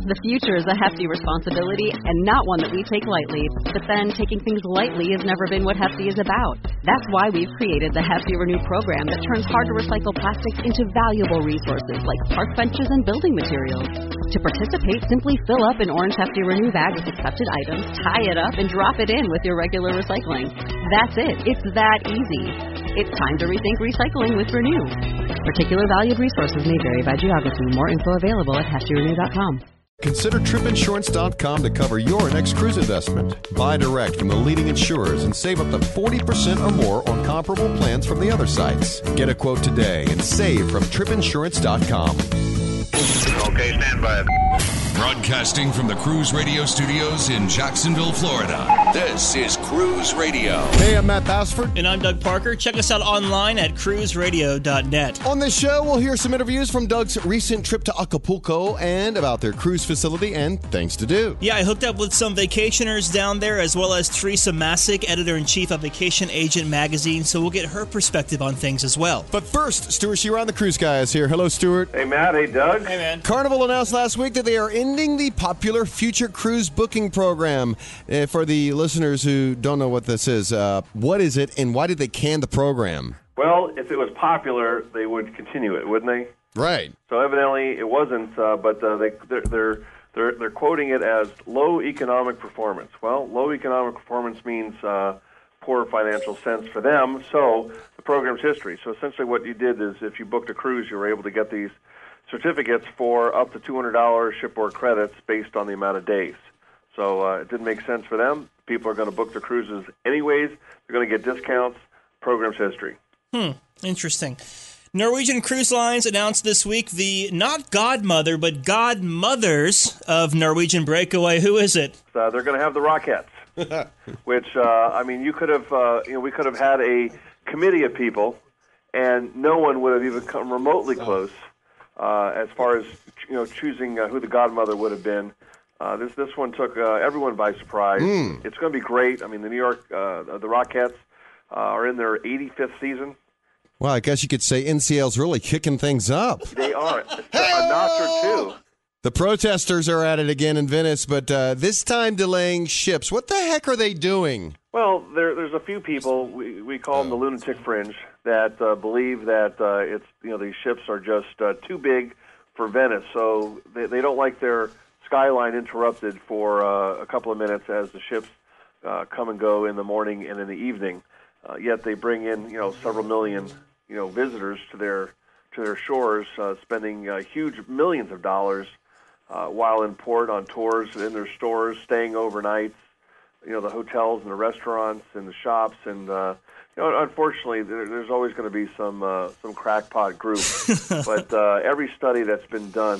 The future is a hefty responsibility and not one that we take lightly. But then, taking things lightly has never been what Hefty is about. That's why we've created the Hefty Renew program that turns hard-to-recycle plastics into valuable resources like park benches and building materials. To participate, simply fill up an orange Hefty Renew bag with accepted items, tie it up, and drop it in with your regular recycling. That's it. It's that easy. It's time to rethink recycling with Renew. Particular valued resources may vary by geography. More info available at heftyrenew.com. Consider tripinsurance.com to cover your next cruise investment. Buy direct from the leading insurers and save up to 40% or more on comparable plans from the other sites. Get a quote today and save from tripinsurance.com. Okay, stand by. Broadcasting from the Cruise Radio Studios in Jacksonville, Florida. This is Cruise Radio. Hey, I'm Matt Bassford. And I'm Doug Parker. Check us out online at cruiseradio.net. On this show, we'll hear some interviews from Doug's recent trip to Acapulco and about their cruise facility and things to do. Yeah, I hooked up with some vacationers down there, as well as Teresa Masick, editor-in-chief of Vacation Agent Magazine, so we'll get her perspective on things as well. But first, Stuart Sheeran, the cruise guy, is here. Hello, Stuart. Hey, Matt. Hey, Doug. Hey, man. Carnival announced last week that they are ending the popular future cruise booking program. For the listeners who don't know what this is, what is it and why did they can the program? Well, if it was popular, they would continue it, wouldn't they? Right. So evidently it wasn't, but they're quoting it as low economic performance. Well, low economic performance means poor financial sense for them. So the program's history. So essentially, what you did is, if you booked a cruise, you were able to get these certificates for up to $200 shipboard credits based on the amount of days. So it didn't make sense for them. People are going to book their cruises anyways. They're going to get discounts. Program's history. Interesting. Norwegian Cruise Lines announced this week the not godmother, but godmothers of Norwegian Breakaway. Who is it? They're going to have the Rockettes, which, you could have, we could have had a committee of people, and no one would have even come remotely close as far as choosing who the godmother would have been. This one took everyone by surprise. It's going to be great. I mean, the New York, the Rockettes are in their 85th season. Well, I guess you could say NCL's really kicking things up. They are. A notch or two. The protesters are at it again in Venice, but this time delaying ships. What the heck are they doing? Well, there's a few people, we call them the lunatic fringe, that believe that these ships are just too big for Venice, so they don't like their skyline interrupted for a couple of minutes as the ships come and go in the morning and in the evening. Yet they bring in several million visitors to their shores, spending huge millions of dollars while in port, on tours, in their stores, staying overnight. The hotels and the restaurants and the shops, and unfortunately, there's always going to be some crackpot group. But every study that's been done,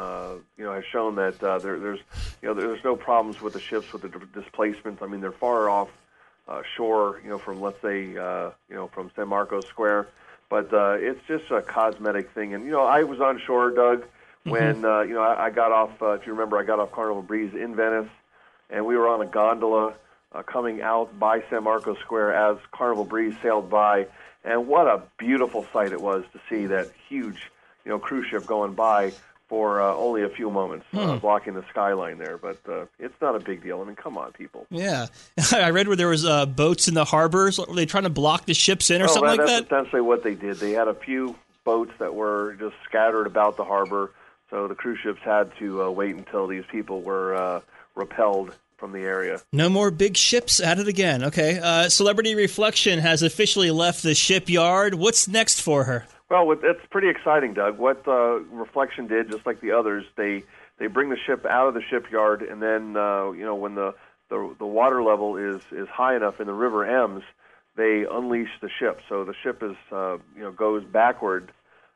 has shown that there's no problems with the ships with the displacement. I mean, they're far off shore, from, let's say, from San Marcos Square, but it's just a cosmetic thing. And I was on shore, Doug, when I got off. If you remember, I got off Carnival Breeze in Venice. And we were on a gondola coming out by San Marcos Square as Carnival Breeze sailed by. And what a beautiful sight it was to see that huge, cruise ship going by for only a few moments, blocking the skyline there. But it's not a big deal. I mean, come on, people. Yeah. I read where there was boats in the harbors. Were they trying to block the ships in or something like that? That's essentially what they did. They had a few boats that were just scattered about the harbor. So the cruise ships had to wait until these people were repelled from the area. No more big ships at it again. Okay. Celebrity Reflection has officially left the shipyard. What's next for her? Well, it's pretty exciting, Doug. What Reflection did, just like the others, they bring the ship out of the shipyard, and then when the water level is high enough in the River Ems, they unleash the ship. So the ship is goes backward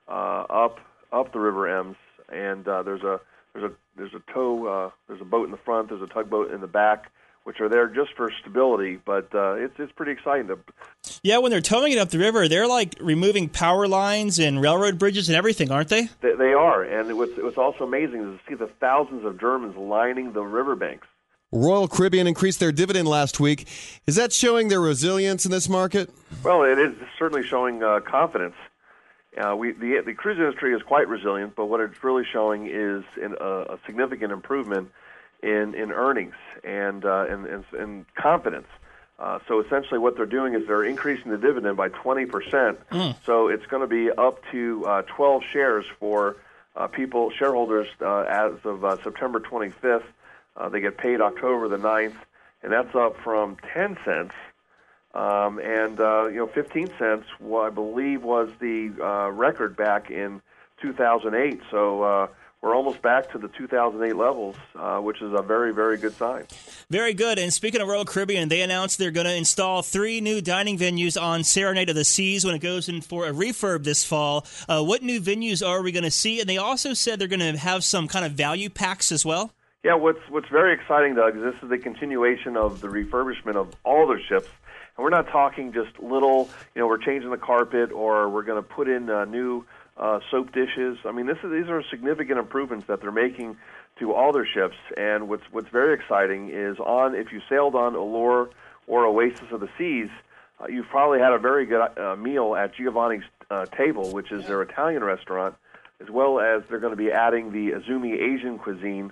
up the River Ems, and there's a tow, there's a boat in the front, there's a tugboat in the back, which are there just for stability, but it's pretty exciting. Yeah, when they're towing it up the river, they're like removing power lines and railroad bridges and everything, aren't they? They are, and what's also amazing is to see the thousands of Germans lining the riverbanks. Royal Caribbean increased their dividend last week. Is that showing their resilience in this market? Well, it is certainly showing confidence. The cruise industry is quite resilient, but what it's really showing is a significant improvement in earnings and confidence. So essentially what they're doing is they're increasing the dividend by 20%. So it's going to be up to 12 shares for shareholders as of September 25th. They get paid October the 9th, and that's up from 10 cents. 15 cents, I believe, was the record back in 2008. So we're almost back to the 2008 levels, which is a very, very good sign. Very good. And speaking of Royal Caribbean, they announced they're going to install 3 new dining venues on Serenade of the Seas when it goes in for a refurb this fall. What new venues are we going to see? And they also said they're going to have some kind of value packs as well. Yeah, what's very exciting, Doug, is this is the continuation of the refurbishment of all their ships. And we're not talking just little, we're changing the carpet or we're going to put in new soap dishes. I mean, these are significant improvements that they're making to all their ships. And what's very exciting is if you sailed on Allure or Oasis of the Seas, you've probably had a very good meal at Giovanni's Table, which is their Italian restaurant, as well as they're going to be adding the Azumi Asian cuisine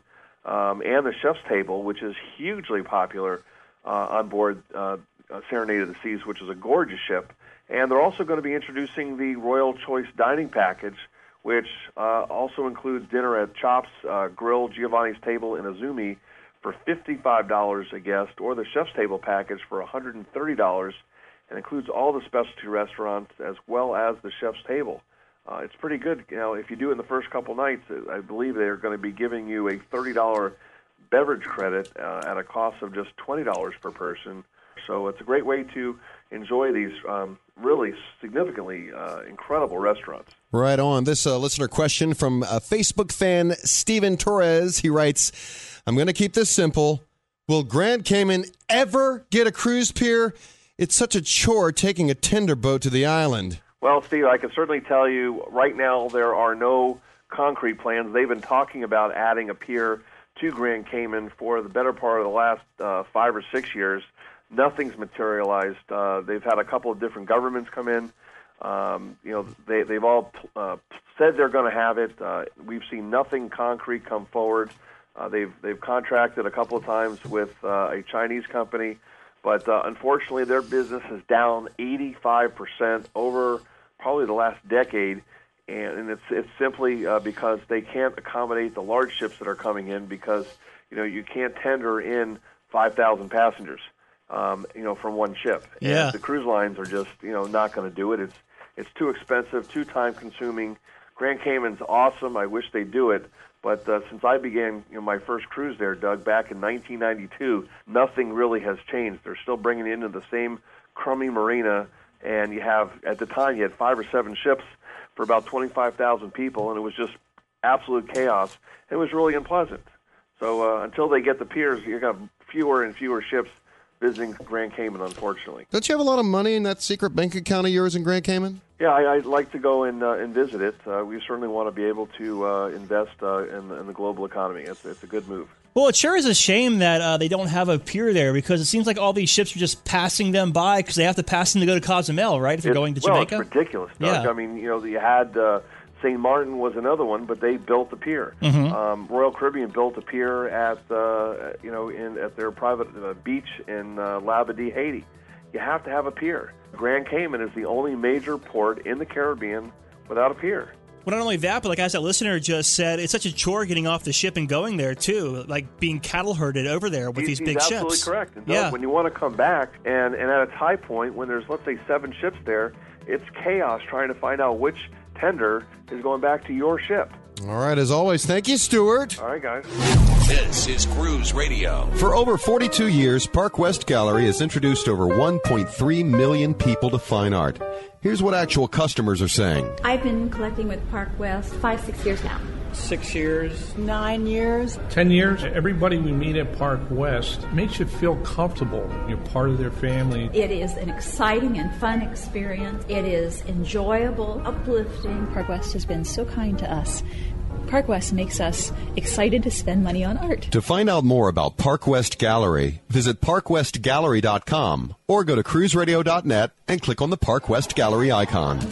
and the Chef's Table, which is hugely popular on board Serenade of the Seas, which is a gorgeous ship. And they're also going to be introducing the Royal Choice Dining Package, which also includes dinner at Chops Grill, Giovanni's Table, and Azumi for $55 a guest, or the Chef's Table package for $130, and includes all the specialty restaurants as well as the Chef's Table. It's pretty good. If you do it in the first couple nights, I believe they're going to be giving you a $30 beverage credit at a cost of just $20 per person. So it's a great way to enjoy these really significantly incredible restaurants. Right on. This listener question from a Facebook fan, Steven Torres. He writes, I'm going to keep this simple. Will Grand Cayman ever get a cruise pier? It's such a chore taking a tender boat to the island. Well, Steve, I can certainly tell you right now there are no concrete plans. They've been talking about adding a pier to Grand Cayman for the better part of the last 5 or 6 years. Nothing's materialized. They've had a couple of different governments come in. They've all said they're going to have it. We've seen nothing concrete come forward. They've contracted a couple of times with a Chinese company, but unfortunately their business is down 85% over probably the last decade, and it's simply because they can't accommodate the large ships that are coming in because you can't tender in 5,000 passengers. From one ship. Yeah. And the cruise lines are just, not going to do it. It's too expensive, too time-consuming. Grand Cayman's awesome. I wish they'd do it. But since I began my first cruise there, Doug, back in 1992, nothing really has changed. They're still bringing it into the same crummy marina, and at the time, you had 5 or 7 ships for about 25,000 people, and it was just absolute chaos. It was really unpleasant. So until they get the piers, you're going to have fewer and fewer ships visiting Grand Cayman, unfortunately. Don't you have a lot of money in that secret bank account of yours in Grand Cayman? Yeah, I'd like to go and visit it. We certainly want to be able to invest in the global economy. It's a good move. Well, it sure is a shame that they don't have a pier there because it seems like all these ships are just passing them by because they have to pass them to go to Cozumel, right, if you're going to Jamaica? Well, it's ridiculous, Doug. Yeah. I mean, you had St. Martin was another one, but they built the pier. Mm-hmm. Royal Caribbean built a pier at at their private beach in Labadee, Haiti. You have to have a pier. Grand Cayman is the only major port in the Caribbean without a pier. Well, not only that, but like as that listener just said, it's such a chore getting off the ship and going there, too, like being cattle herded over there with these big ships. He's absolutely correct. And Doug, when you want to come back, and at its high point, when there's, let's say, 7 ships there, it's chaos trying to find out which tender is going back to your ship. All right, as always, thank you, Stuart. All right, guys. This is Cruise Radio. For over 42 years, Park West Gallery has introduced over 1.3 million people to fine art. Here's what actual customers are saying. I've been collecting with Park West 5-6 years now. 6 years. 9 years. 10 years. Everybody we meet at Park West makes you feel comfortable. You're part of their family. It is an exciting and fun experience. It is enjoyable, uplifting. Park West has been so kind to us. Park West makes us excited to spend money on art. To find out more about Park West Gallery, visit parkwestgallery.com or go to cruiseradio.net and click on the Park West Gallery icon.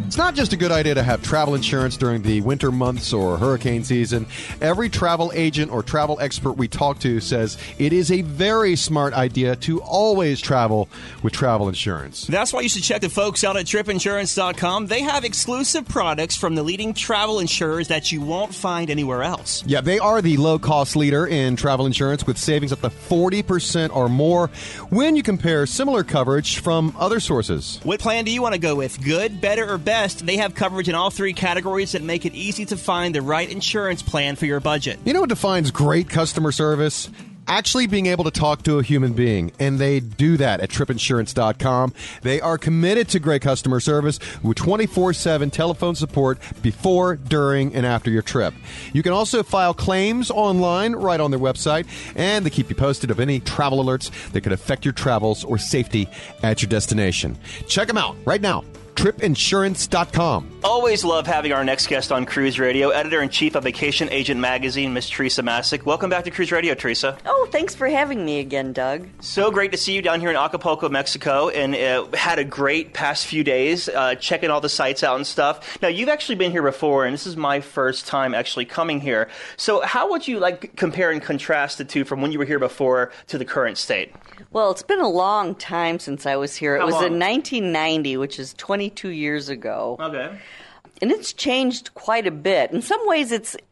It's not just a good idea to have travel insurance during the winter months or hurricane season. Every travel agent or travel expert we talk to says it is a very smart idea to always travel with travel insurance. That's why you should check the folks out at tripinsurance.com. They have exclusive products from the leading travel insurers that you won't find anywhere else. Yeah, they are the low-cost leader in travel insurance with savings up to 40% or more when you compare similar coverage from other sources. What plan do you want to go with? Good, better, or best? They have coverage in all three categories that make it easy to find the right insurance plan for your budget. You know what defines great customer service? Actually being able to talk to a human being, and they do that at tripinsurance.com. They are committed to great customer service with 24/7 telephone support before, during, and after your trip. You can also file claims online right on their website, and they keep you posted of any travel alerts that could affect your travels or safety at your destination. Check them out right now. tripinsurance.com. Always love having our next guest on Cruise Radio, Editor-in-Chief of Vacation Agent Magazine, Miss Teresa Masick. Welcome back to Cruise Radio, Teresa. Oh, thanks for having me again, Doug. So great to see you down here in Acapulco, Mexico, and had a great past few days checking all the sites out and stuff. Now, you've actually been here before, and this is my first time actually coming here. So how would you compare and contrast the two from when you were here before to the current state? Well, it's been a long time since I was here. It was in 1990, which is 22 years ago. Okay. And it's changed quite a bit. In some ways,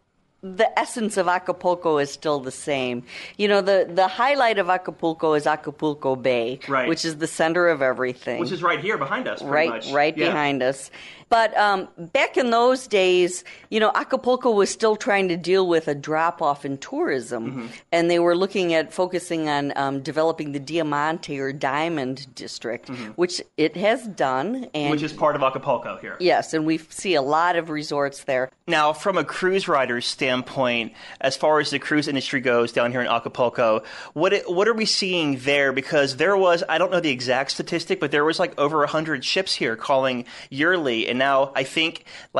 the essence of Acapulco is still the same. You know, the highlight of Acapulco is Acapulco Bay, right, which is the center of everything. Which is right here behind us, pretty much. Right behind us. But back in those days, you know, Acapulco was still trying to deal with a drop-off in tourism. Mm-hmm. And they were looking at focusing on developing the Diamante or Diamond District, mm-hmm, which it has done. And which is part of Acapulco here. Yes, and we see a lot of resorts there. Now, from a cruise rider's standpoint, as far as the cruise industry goes down here in Acapulco, what are we seeing there? Because there was, I don't know the exact statistic, but there was over 100 ships here calling yearly, and now I think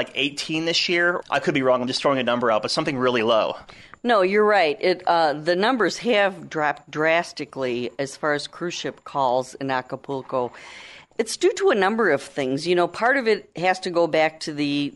18 this year. I could be wrong, I'm just throwing a number out, but something really low. No, you're right. The numbers have dropped drastically as far as cruise ship calls in Acapulco. It's due to a number of things. You know, part of it has to go back to the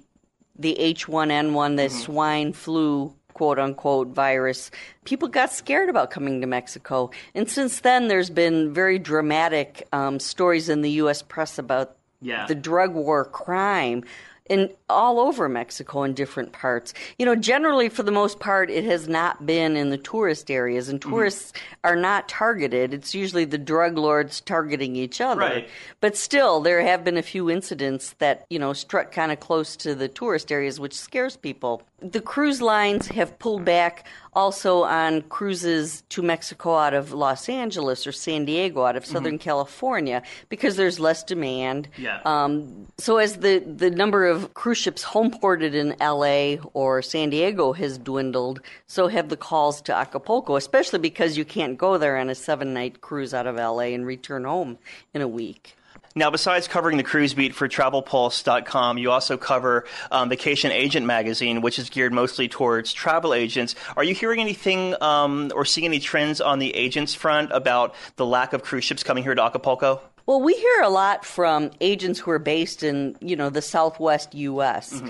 H1N1, the swine flu, quote-unquote, virus. People got scared about coming to Mexico. And since then, there's been very dramatic stories in the U.S. press about the drug war crime all over Mexico in different parts. You know, generally, for the most part, it has not been in the tourist areas, and tourists are not targeted. It's usually the drug lords targeting each other. Right. But still, there have been a few incidents that, struck kind of close to the tourist areas, which scares people. The cruise lines have pulled back also on cruises to Mexico out of Los Angeles or San Diego, out of Southern California, because there's less demand. Yeah. So as the number of cruise ships home ported in L.A. or San Diego has dwindled, so have the calls to Acapulco, especially because you can't go there on a 7-night cruise out of L.A. and return home in a week. Now, besides covering the cruise beat for TravelPulse.com, you also cover Vacation Agent Magazine, which is geared mostly towards travel agents. Are you hearing anything or seeing any trends on the agents front about the lack of cruise ships coming here to Acapulco? Well, we hear a lot from agents who are based in, the Southwest U.S.,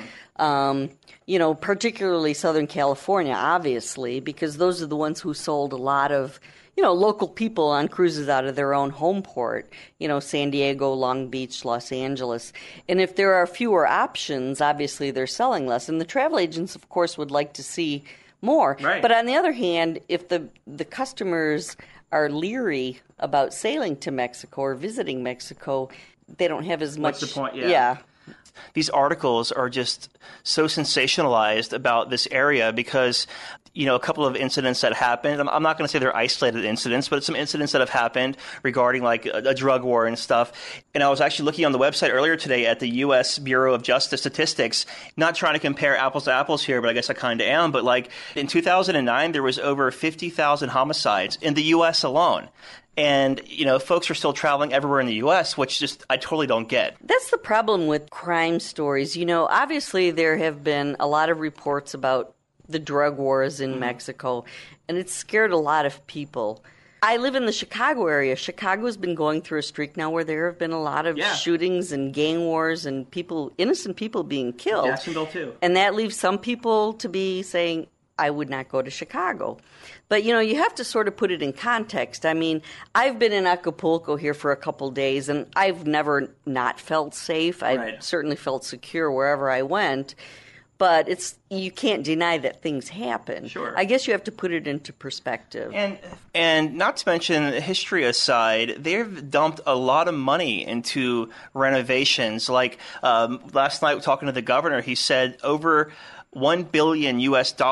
particularly Southern California, obviously, because those are the ones who sold a lot of local people on cruises out of their own home port, San Diego, Long Beach, Los Angeles. And if there are fewer options, obviously they're selling less. And the travel agents, of course, would like to see more. Right. But on the other hand, if the customers are leery about sailing to Mexico or visiting Mexico, they don't have as much. What's the point? Yeah. These articles are just so sensationalized about this area because, a couple of incidents that happened. I'm not going to say they're isolated incidents, but it's some incidents that have happened regarding a drug war and stuff. And I was actually looking on the website earlier today at the U.S. Bureau of Justice statistics, not trying to compare apples to apples here, but I guess I kind of am. But in 2009, there was over 50,000 homicides in the U.S. alone. And, folks are still traveling everywhere in the U.S., which I totally don't get. That's the problem with crime stories. Obviously there have been a lot of reports about the drug wars in Mexico, and it scared a lot of people. I live in the Chicago area. Chicago's been going through a streak now where there have been a lot of shootings and gang wars and innocent people being killed. Jacksonville, too. And that leaves some people to be saying, I would not go to Chicago. But, you have to sort of put it in context. I mean, I've been in Acapulco here for a couple days, and I've never not felt safe. I've certainly felt secure wherever I went. But you can't deny that things happen. Sure. I guess you have to put it into perspective. And not to mention, history aside, they've dumped a lot of money into renovations. Like last night, talking to the governor, he said over $1 billion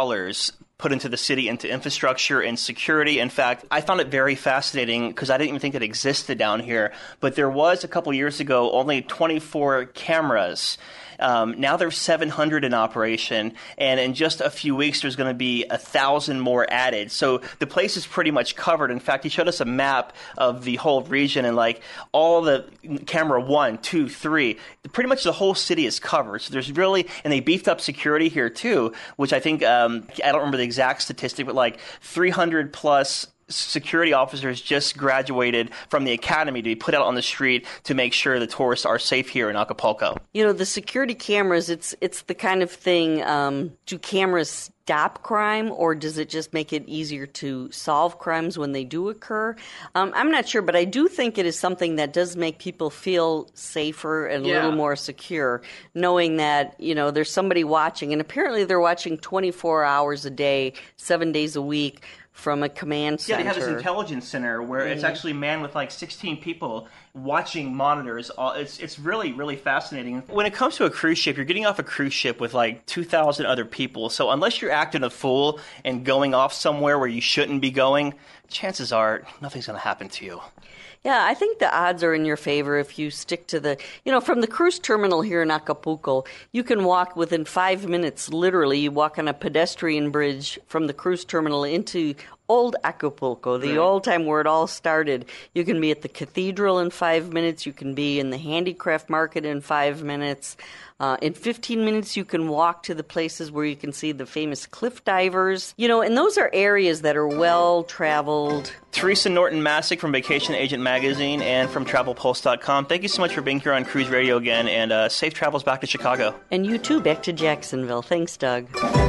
put into the city, into infrastructure and security. In fact, I found it very fascinating because I didn't even think it existed down here. But there was, a couple years ago, only 24 cameras. Now there's 700 in operation, and in just a few weeks there's going to be 1,000 more added. So the place is pretty much covered. In fact, he showed us a map of the whole region, and like all the camera 1, 2, 3, pretty much the whole city is covered. So there's really, and they beefed up security here too, which I think, I don't remember the exact statistic, but like 300 plus security officers just graduated from the academy to be put out on the street to make sure the tourists are safe here in Acapulco. The security cameras, it's the kind of thing, do cameras stop crime, or does it just make it easier to solve crimes when they do occur? I'm not sure, but I do think it is something that does make people feel safer and a little more secure, knowing that, there's somebody watching, and apparently they're watching 24 hours a day, 7 days a week, from a command center. Yeah, they have this intelligence center where it's actually manned with like 16 people watching monitors. It's really, really fascinating. When it comes to a cruise ship, you're getting off a cruise ship with like 2,000 other people. So unless you're acting a fool and going off somewhere where you shouldn't be going, chances are nothing's going to happen to you. Yeah, I think the odds are in your favor if you stick to from the cruise terminal here in Acapulco, you can walk within 5 minutes, literally. You walk on a pedestrian bridge from the cruise terminal into old Acapulco, the old time where it all started. You can be at the cathedral in 5 minutes. You can be in the handicraft market in 5 minutes. In 15 minutes, you can walk to the places where you can see the famous cliff divers. And those are areas that are well-traveled. Teresa Norton-Masick from Vacation Agent Magazine and from TravelPulse.com. Thank you so much for being here on Cruise Radio again, and safe travels back to Chicago. And you too, back to Jacksonville. Thanks, Doug.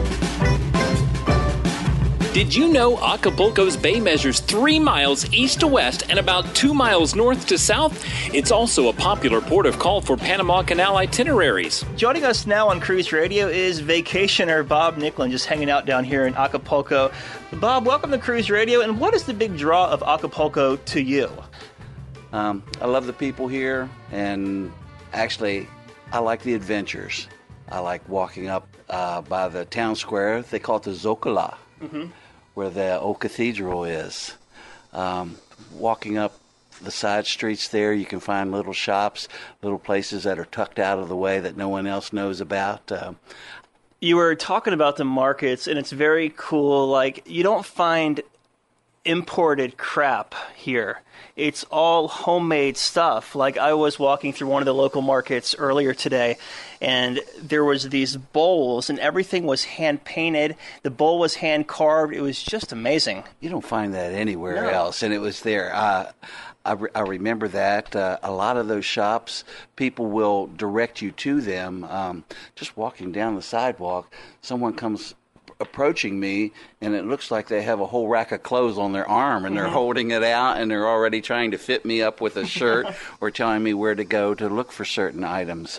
Did you know Acapulco's bay measures 3 miles east to west and about 2 miles north to south? It's also a popular port of call for Panama Canal itineraries. Joining us now on Cruise Radio is vacationer Bob Nicklin, just hanging out down here in Acapulco. Bob, welcome to Cruise Radio, and what is the big draw of Acapulco to you? I love the people here, and actually, I like the adventures. I like walking up by the town square. They call it the Zocalo. Mm-hmm. Where the old cathedral is. Walking up the side streets there, you can find little shops, little places that are tucked out of the way that no one else knows about. You were talking about the markets, and it's very cool. Like, you don't find imported crap here. It's all homemade stuff. Like, I was walking through one of the local markets earlier today, and there was these bowls, and everything was hand-painted. The bowl was hand-carved. It was just amazing. You don't find that anywhere else, and it was there. I remember that. A lot of those shops, people will direct you to them. Just walking down the sidewalk, someone comes approaching me, and it looks like they have a whole rack of clothes on their arm, and they're holding it out, and they're already trying to fit me up with a shirt or telling me where to go to look for certain items.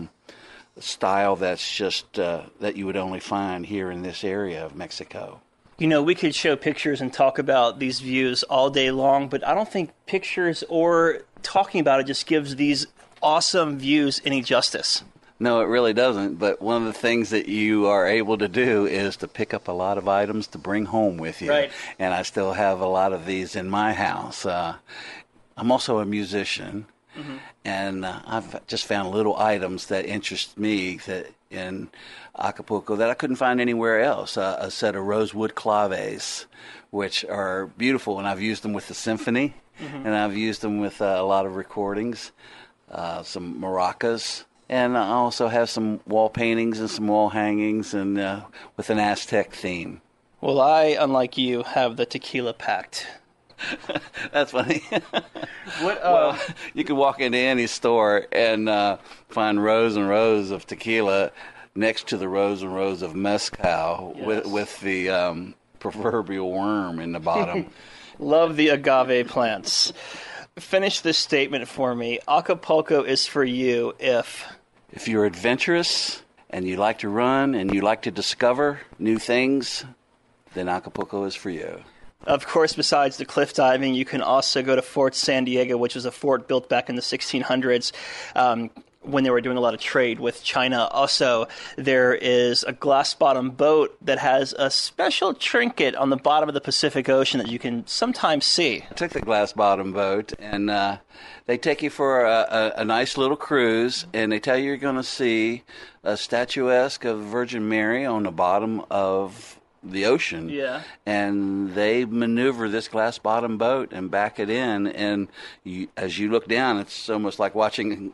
Style that's just that you would only find here in this area of Mexico. We could show pictures and talk about these views all day long, but I don't think pictures or talking about it just gives these awesome views any justice. No, it really doesn't, but one of the things that you are able to do is to pick up a lot of items to bring home with you. Right. And I still have a lot of these in my house. I'm also a musician, and I've just found little items that interest me in Acapulco that I couldn't find anywhere else. A set of rosewood claves, which are beautiful, and I've used them with the symphony, and I've used them with a lot of recordings, some maracas. And I also have some wall paintings and some wall hangings and with an Aztec theme. Well, I, unlike you, have the Tequila Pact That's funny. What? Well, you could walk into any store and find rows and rows of tequila next to the rows and rows of mezcal with the proverbial worm in the bottom. Love the agave plants. Finish this statement for me. Acapulco is for you if you're adventurous and you like to run and you like to discover new things, then Acapulco is for you. Of course, besides the cliff diving, you can also go to Fort San Diego, which was a fort built back in the 1600s when they were doing a lot of trade with China. Also, there is a glass-bottom boat that has a special trinket on the bottom of the Pacific Ocean that you can sometimes see. I took the glass-bottom boat, and they take you for a nice little cruise, and they tell you you're going to see a statuesque of Virgin Mary on the bottom of the ocean. Yeah. And they maneuver this glass bottom boat and back it in, and as you look down, it's almost like watching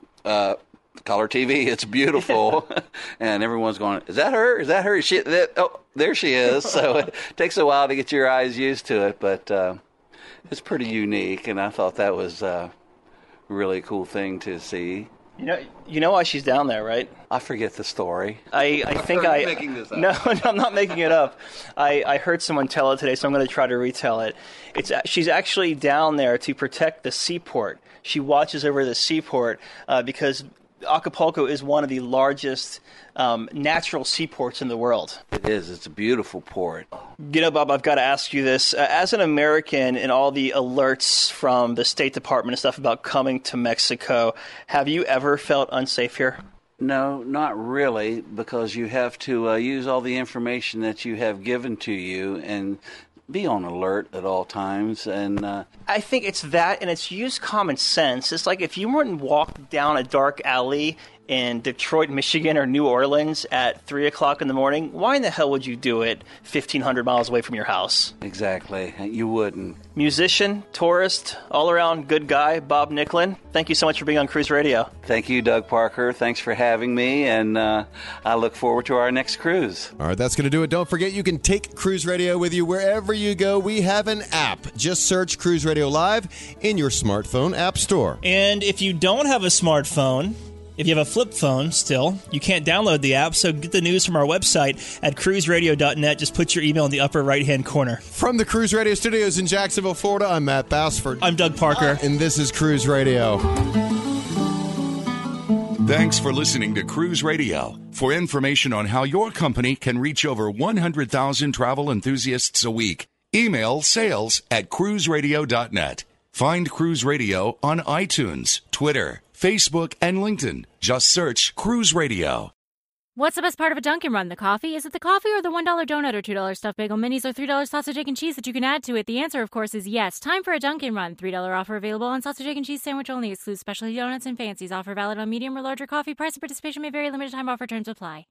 color TV. It's beautiful. And everyone's going, is that her? Is that her? Oh, there she is. So it takes a while to get your eyes used to it, but it's pretty unique, and I thought that was a really cool thing to see. You know why she's down there, right? I forget the story. I think I'm making this up. No, I'm not making it up. I heard someone tell it today, so I'm going to try to retell it. She's actually down there to protect the seaport. She watches over the seaport because Acapulco is one of the largest natural seaports in the world. It is. It's a beautiful port. Bob, I've got to ask you this. As an American and all the alerts from the State Department and stuff about coming to Mexico, have you ever felt unsafe here? No, not really, because you have to use all the information that you have given to you and be on alert at all times. And I think it's that, and it's use common sense. It's like if you were to walk down a dark alley in Detroit, Michigan, or New Orleans at 3 o'clock in the morning, why in the hell would you do it 1,500 miles away from your house? Exactly. You wouldn't. Musician, tourist, all-around good guy, Bob Nicklin. Thank you so much for being on Cruise Radio. Thank you, Doug Parker. Thanks for having me, and I look forward to our next cruise. All right, that's going to do it. Don't forget, you can take Cruise Radio with you wherever you go. We have an app. Just search Cruise Radio Live in your smartphone app store. And if you don't have a smartphone, if you have a flip phone still, you can't download the app, so get the news from our website at cruiseradio.net. Just put your email in the upper right-hand corner. From the Cruise Radio Studios in Jacksonville, Florida, I'm Matt Bassford. I'm Doug Parker. And this is Cruise Radio. Thanks for listening to Cruise Radio. For information on how your company can reach over 100,000 travel enthusiasts a week, email sales@cruiseradio.net. Find Cruise Radio on iTunes, Twitter, Facebook, and LinkedIn. Just search Cruise Radio. What's the best part of a Dunkin' Run? The coffee? Is it the coffee or the $1 donut or $2 stuffed bagel minis or $3 sausage, egg, and cheese that you can add to it? The answer, of course, is yes. Time for a Dunkin' Run. $3 offer available on sausage, egg, and cheese sandwich only. Excludes specialty donuts and fancies. Offer valid on medium or larger coffee. Price and participation may vary. Limited time offer. Terms apply.